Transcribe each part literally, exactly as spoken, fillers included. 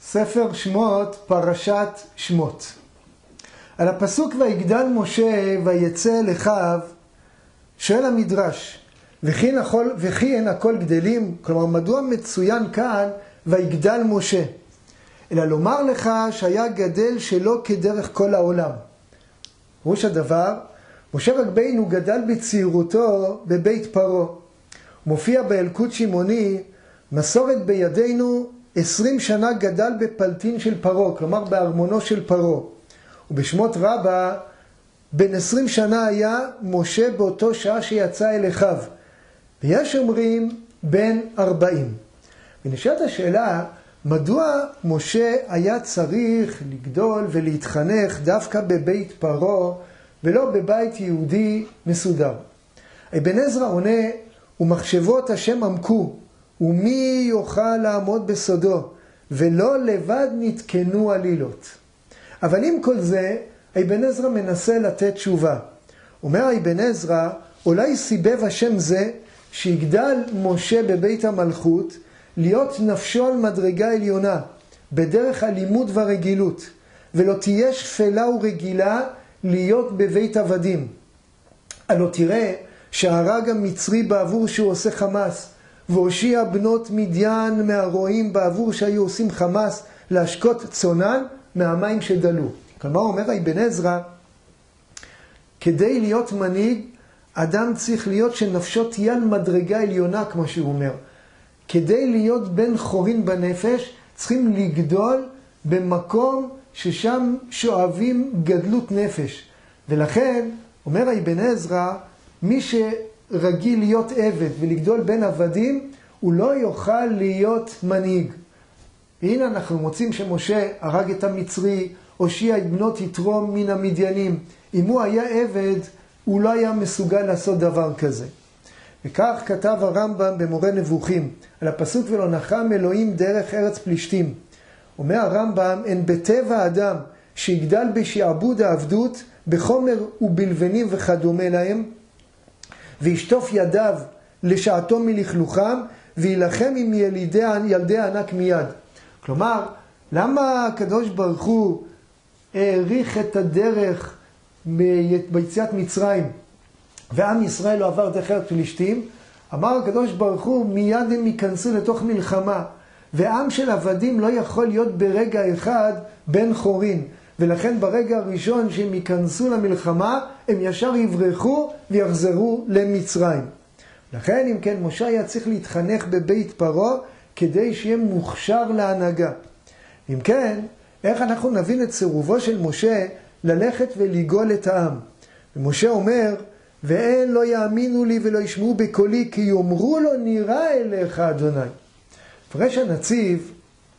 ספר שמות, פרשת שמות. על הפסוק ויגדל משה ויצא אל אחיו, שואל המדרש, וכי, הכל, וכי אין הכל גדלים? כלומר, מדוע מצוין כאן ויגדל משה? אלא לומר לך שהיה גדל שלא כדרך כל העולם. ראש הדבר, משה רבנו גדל בצעירותו בבית פרעה. מופיע באלקוט שמעוני, מסורת בידינו, עשרים שנה גדל בפלטין של פרעה, כלומר בארמונו של פרעה. ובשמות רבה, בן עשרים שנה היה משה באותו שעה שיצא אל אחיו. ויש אומרים בן ארבעים. ונשאלת השאלה, מדוע משה היה צריך לגדול ולהתחנך דווקא בבית פרעה ולא בבית יהודי מסודר? אבן עזרא עונה, ומחשבות השם עמקו, ומי יוכל לעמוד בסודו, ולא לבד נתקנו עלילות. אבל עם כל זה, אבן עזרא מנסה לתת תשובה. אומר אבן עזרא, אולי סיבב השם זה, שיגדל משה בבית המלכות, להיות נפשו על מדרגה עליונה, בדרך הלימוד והרגילות, ולא תהיה שפלה ורגילה להיות בבית עבדים. הלא תראה שהרג המצרי בעבור שהוא עושה חמאס, והושיע בנות מדיין מהרועים בעבור שהיו עושים חמאס, להשקות צונן מהמים שדלו. כלומר אומר אבן עזרא, כדי להיות מנהיג, אדם צריך להיות שנפשו תהיה על מדרגה עליונה, כמו שהוא אומר. כדי להיות בן חורין בנפש, צריכים לגדול במקום ששם שואבים גדלות נפש. ולכן, אומר אבן עזרא, מי שרגיל להיות עבד ולגדול בין עבדים, הוא לא יוכל להיות מנהיג. והנה אנחנו מוצאים שמשה הרג את המצרי, הושיע את בנות יתרו מן המדיינים. אם הוא היה עבד, הוא לא היה מסוגל לעשות דבר כזה. וכך כתב הרמב"ם במורה נבוכים, על הפסוק ולא נחם אלוהים דרך ארץ פלישתים. אומר הרמב"ם, אין בטבע אדם שיגדל בשעבוד העבדות, בחומר ובלבנים וכדומה להם, וישטוף ידיו לשעתו מלכלוכם, וילחם עם ילידי, ילדי הענק מיד. כלומר, למה הקדוש ברוך הוא העריך את הדרך ביציאת מצרים, ועם ישראל לא עבר דרך ארץ פלישתים? אמר הקדוש ברוך הוא, מיד הם ייכנסו לתוך מלחמה, ועם של עבדים לא יכול להיות ברגע אחד בן חורין, ולכן ברגע הראשון שהם ייכנסו למלחמה, הם ישר יברחו ויחזרו למצרים. לכן אם כן, משה היה צריך להתחנך בבית פרעה, כדי שיהיה מוכשר להנהגה. אם כן, איך אנחנו נבין את סירובו של משה ללכת ולגאול את העם? ומשה אומר, ואין לא יאמינו לי ולא ישמעו בקולי, כי יאמרו לו נראה אליך אדוני. פרש הנציב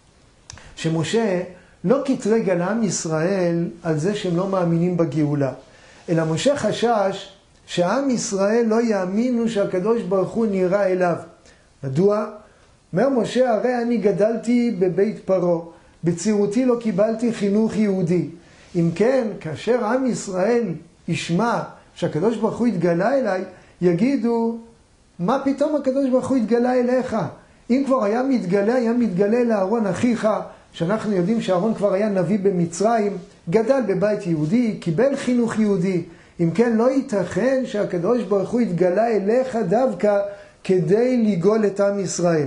שמשה לא קטרג על עם ישראל על זה שהם לא מאמינים בגאולה, אלא משה חשש שעם ישראל לא יאמינו שהקדוש ברוך הוא נראה אליו. מדוע? אומר משה, הרי אני גדלתי בבית פרעה, בצעירותי לא קיבלתי חינוך יהודי. אם כן, כאשר עם ישראל ישמע שהקדוש ברוך הוא התגלה אליי, יגידו, מה פתאום הקדוש ברוך הוא התגלה אליך? אם כבר היה מתגלה, היה מתגלה לאהרון אחיך, שאנחנו יודעים שאהרון כבר היה נביא במצרים, גדל בבית יהודי, קיבל חינוך יהודי. אם כן, לא ייתכן שהקדוש ברוך הוא התגלה אליך דווקא כדי לגאול את עם ישראל.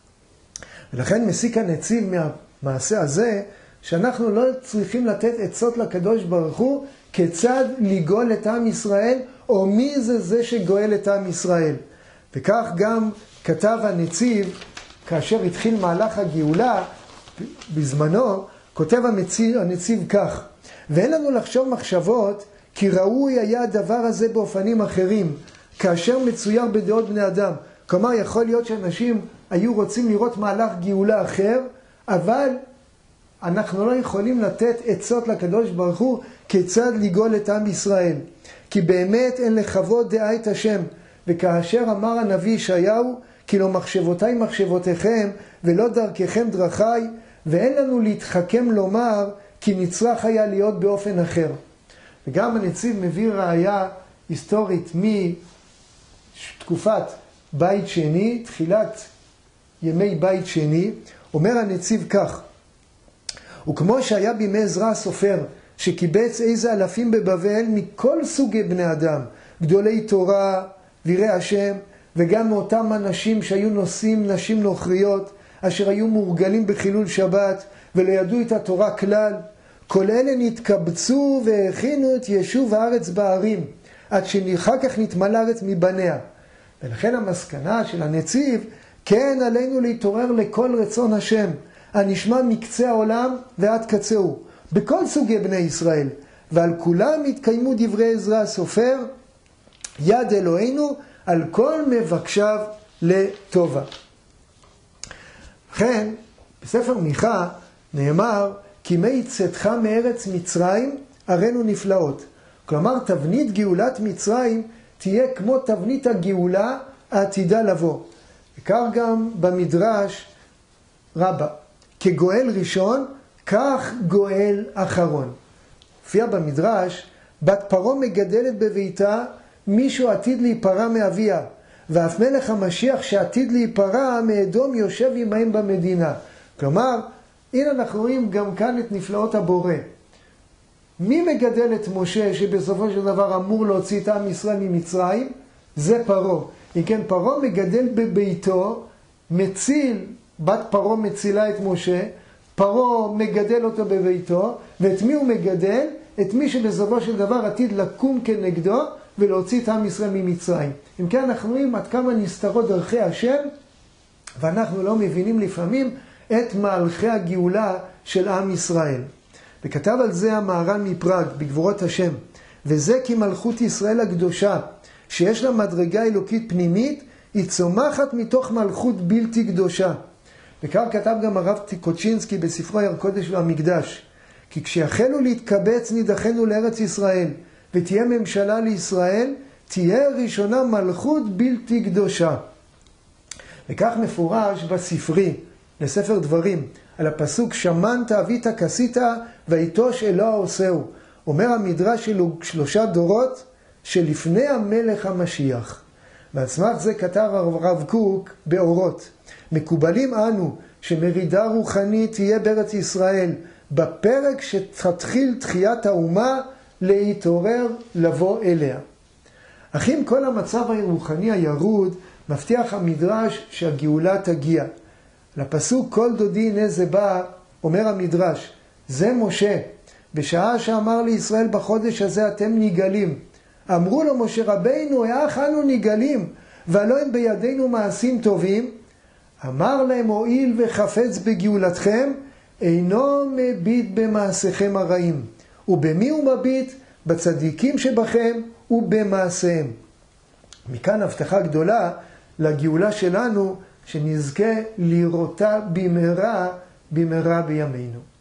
ולכן מסיק הנציב מהמעשה הזה, שאנחנו לא צריכים לתת עצות לקדוש ברוך הוא כיצד לגאול את עם ישראל, או מי זה זה שגואל את עם ישראל. וכך גם כתב הנציב, כאשר התחיל מהלך הגאולה, בזמנו, כותב הנציב, הנציב כך, ואין לנו לחשוב מחשבות, כי ראוי היה הדבר הזה באופנים אחרים, כאשר מצויר בדעות בני אדם. כלומר, יכול להיות שאנשים היו רוצים לראות מהלך גאולה אחר, אבל אנחנו לא יכולים לתת עצות לקדוש ברוך הוא כיצד לגאול את עם ישראל. כי באמת אין לכבוד דעה את השם. וכאשר אמר הנביא ישעיהו, כי לא מחשבותיי מחשבותיכם, ולא דרככם דרכיי, ואין לנו להתחכם לומר, כי נצרך היה להיות באופן אחר. וגם הנציב מביא ראיה היסטורית מתקופת בית שני, תחילת ימי בית שני, אומר הנציב כך, וכמו שהיה בימי עזרא הסופר, שקיבץ איזה אלפים בבבל מכל סוגי בני אדם, גדולי תורה ויראי השם, וגם מאותם אנשים שהיו נושאים נשים נוכריות, אשר היו מורגלים בחילול שבת ולא ידעו את התורה כלל. כל אלה נתקבצו והכינו את יישוב הארץ בערים, עד שאחר כך נתמלא הארץ מבניה. ולכן המסקנה של הנציב, כן עלינו להתעורר לכל רצון השם, הנשמע מקצה העולם ועד קצהו, בכל סוגי בני ישראל, ועל כולם התקיימו דברי עזרא הסופר, יד אלוהינו על כל מבקשיו לטובה. לכן, בספר מיכה נאמר, כי מי צאתך מארץ מצרים הראינו נפלאות. כלומר, תבנית גאולת מצרים תהיה כמו תבנית הגאולה העתידה לבוא. וכך גם במדרש רבה, כגואל ראשון, כך גואל אחרון. הופיע במדרש, בת פרעה מגדלת בביתה מישהו עתיד להיפרע מאביה, ואף מלך המשיח שעתיד להיפרע מאדום יושב עמהם במדינה. כלומר, הנה אנחנו רואים גם כאן את נפלאות הבורא. מי מגדל את משה שבסופו של דבר אמור להוציא את עם ישראל ממצרים? זה פרעה. אם כן, פרעה מגדל בביתו, מציל, בת פרעה מצילה את משה, פרעה מגדל אותו בביתו, ואת מי הוא מגדל? את מי שבסופו של דבר עתיד לקום כנגדו ולהוציא את עם ישראל ממצרים. אם כן, אנחנו רואים עד כמה נסתרות דרכי השם, ואנחנו לא מבינים לפעמים את מהלכי הגאולה של עם ישראל. וכתב על זה המהר"ל מפראג בגבורות השם, וזה כי מלכות ישראל הקדושה, שיש לה מדרגה אלוקית פנימית, היא צומחת מתוך מלכות בלתי קדושה. וכך כתב גם הרב קוצ'ינסקי בספרו יר קודש והמקדש, כי כשיחלו להתקבץ נידחנו לארץ ישראל, ותהיה ממשלה לישראל, תהיה ראשונה מלכות בלתי קדושה. וכך מפורש בספרי, לספר דברים, על הפסוק שמנת אבית כסית ויטוש אלוה עושהו. אומר המדרש שלו שלושה דורות שלפני המלך המשיח. ועל סמך זה כתב הרב קוק באורות. מקובלים אנו שמרידה רוחנית תהיה בארץ ישראל בפרק שתתחיל תחיית האומה להתעורר לבוא אליה. אך אם כל המצב הרוחני הירוד מבטיח המדרש שהגאולה תגיע. לפסוק כל דודי הנה זה בא, אומר המדרש, זה משה, בשעה שאמר לישראל בחודש הזה אתם נגלים. אמרו לו משה רבינו, איך אנו נגלים, ולא הם בידינו מעשים טובים. אמר להם, הואיל וחפץ בגאולתכם, אינו מביט במעשיכם הרעים. ובמי הוא מביט? בצדיקים שבכם ובמעשיהם. מכאן הבטחה גדולה לגאולה שלנו, שנזכה לראותה במהרה, במהרה בימינו.